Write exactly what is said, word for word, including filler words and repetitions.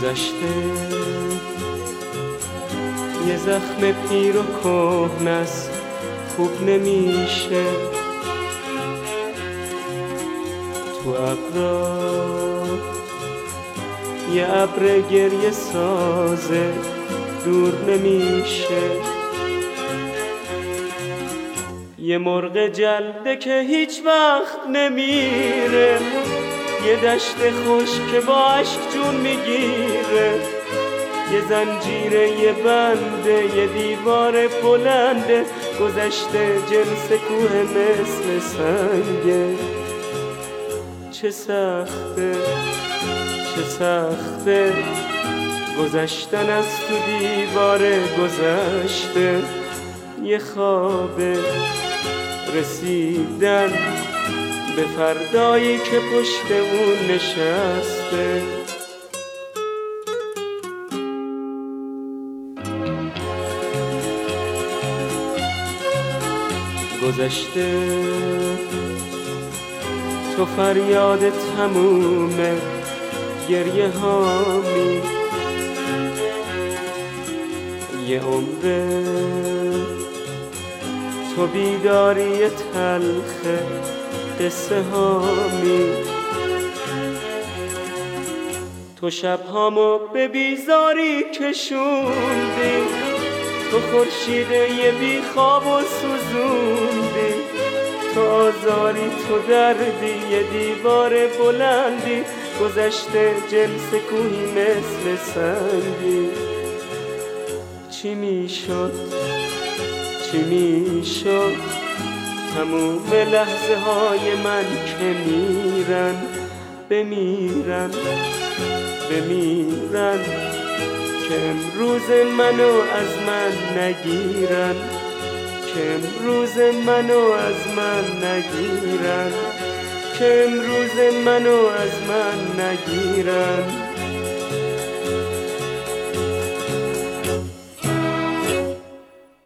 گذشته یه زخم پیر و کهنه است خوب نمیشه، تو ابرا یه ابر گریه سازه دور نمیشه، یه مرغ جلده که هیچ وقت نمیره، یه دشت خوش که با عشق جون میگیره، یه زنجیره یه بنده یه دیوار بلنده، گذشته جنس کوه مثل سنگه. چه سخته چه سخته گذشتن از تو دیوار گذشته، یه خوابه رسیدن به فردایی که پشت اون نشسته. گذشته تو فریاد تمومه گریه هامی، یه عمره تو بیداری تلخ قصه هامی، تو شبهامو به بیزاری کشوندی، تو خورشید یه بی خواب و سوزوندی، تو آزاری تو دردی یه دیوار بلندی، گذشته جنس کوهی مثل سنگی. چی میشد چی میشد تموم لحظه های من که میرن بمیرن بمیرن، که امروز منو از من نگیرن، که امروز منو از من نگیرن، که امروز منو از من نگیرن.